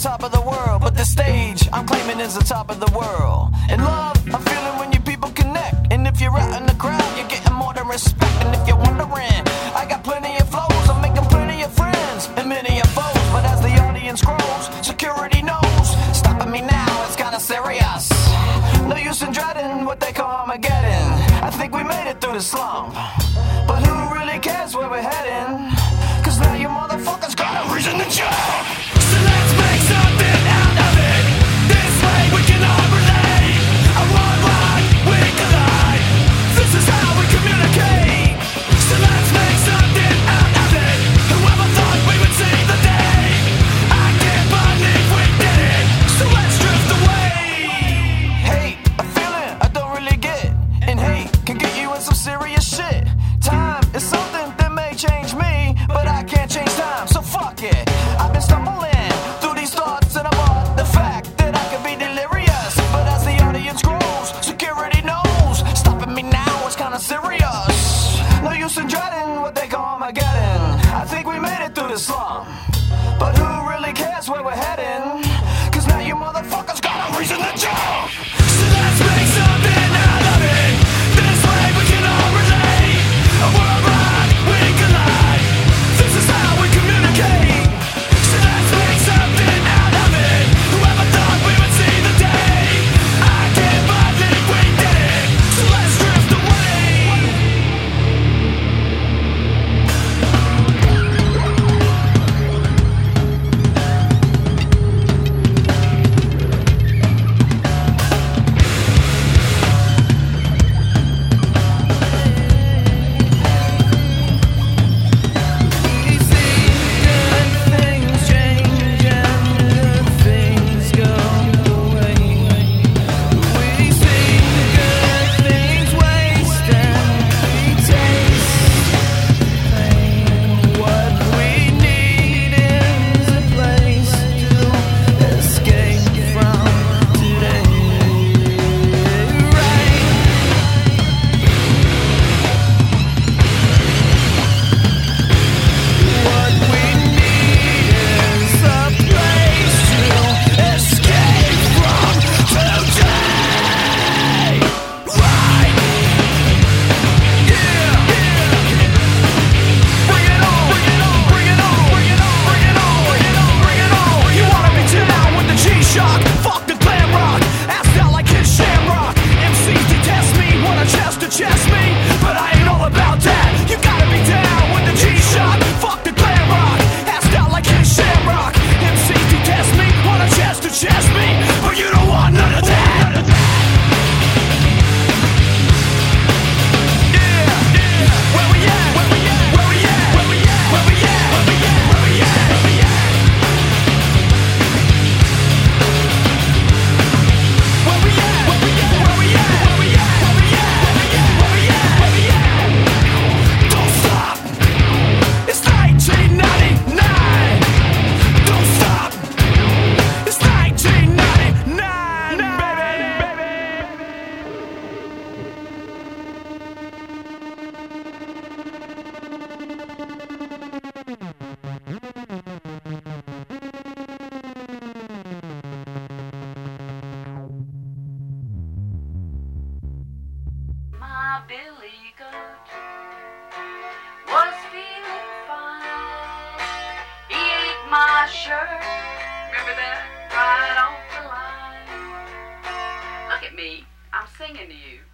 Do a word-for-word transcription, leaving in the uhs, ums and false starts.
top of the world, but the stage I'm claiming is the top of the world. And love, I'm feeling when you people connect. And if you're out in the crowd, you're getting more than respect. And if you're wondering, I got plenty of flows, I'm making plenty of friends and many of foes. But as the audience grows, security knows, stopping me now is kinda serious. No use in dreading what they call Armageddon. I think we made it through the slump, but who really cares where we're heading? Cause now you motherfuckers got a reason to jump. So let's make something out of it. This way we can all relate. A worldwide we collide. This is how we communicate. So let's make something out of it. Whoever thought we would see the day? I can't believe we did it. So let's drift away. Hate, a feeling I don't really get. And hate can get you in some serious shit. Time is something that may change me, but I can't change time, so fuck it. I've been stumbling through these thoughts and about the fact that I could be delirious. But as the audience grows, security knows, stopping me now is kinda serious. No use in dreading what they call Armageddon. I think we made it through the slump, but who really cares where we're heading? Cause now you motherfuckers got a reason to jump. So let's make something out of it. This way we can all relate. A worldwide we collide. This is how we communicate. So let's make something out of it. Whoever thought we would see the day? I can't believe we did it. So let's drift away. Chest me, but I ain't all about that. You gotta be down with the G-Shock. Fuck the glam rock, assed out like his shamrock. M Cs detest me, want a chest to chest me, but you don't want none of that. Yeah, yeah. Where we at? Where we at? Where we at? Where we at? Where we at? Where we at? Where we at? Where we at? Where we at? Where we at? Where we at? Where we at? Where we at? Don't stop. It's nineteen ninety-nine. Don't stop. It's nineteen ninety-nine, baby, baby. My Billy Goat was feeling fine. He ate my shirt, remember that? Right off the line. Look at me, I'm singing to you.